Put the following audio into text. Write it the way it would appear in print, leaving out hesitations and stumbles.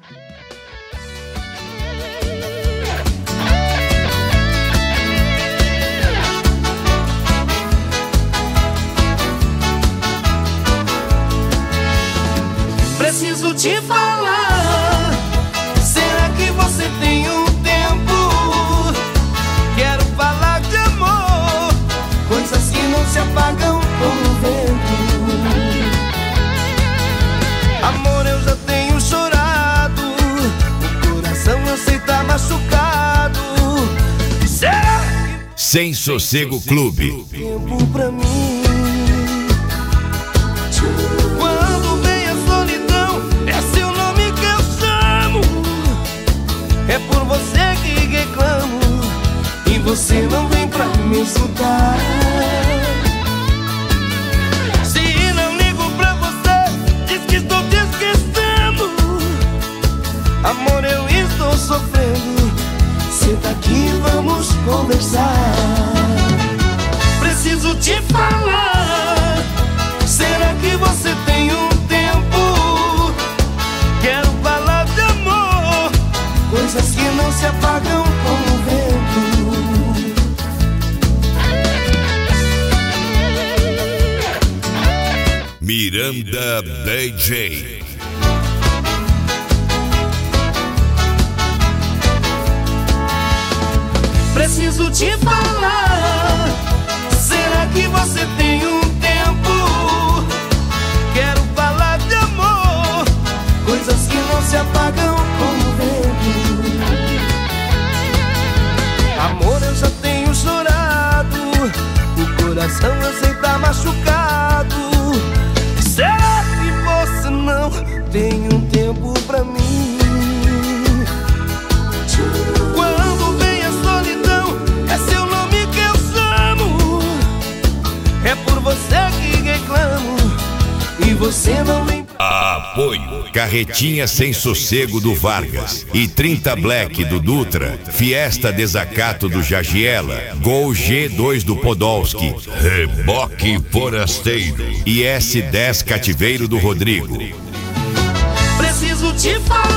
Preciso te falar. Será que você tem um tempo? Quero falar de amor, coisas que não se apagam como o vento. Amor, eu já tenho chorado, o coração eu sei tá machucado. Será que Sem Sossego Clube. tempo pra mim? Quando vem a solidão, é seu nome que eu chamo. É por você que reclamo, e você não vem pra me escutar. Se não ligo pra você, diz que estou te esquecendo. Amor, eu estou sofrendo. Senta aqui, vamos conversar. Preciso te falar. Será que você tem um tempo? Quero falar de amor, coisas que não se apagam como o vento. Miranda DJ. Preciso te falar. Será que você tem um tempo? Quero falar de amor, coisas que não se apagam como o vento. Amor, eu já tenho chorado, o coração eu sei tá machucado. Será que você não tem um tempo pra mim? Quando vem a solidão, é seu nome que eu chamo. É por você que reclamo, e você não vem. Apoio Carretinha Sem Sossego do Vargas e 30 Black do Dutra, Fiesta Desacato do Jagiela, Gol G2 do Podolski, Reboque Forasteiro e S10 Cativeiro do Rodrigo. Preciso te falar.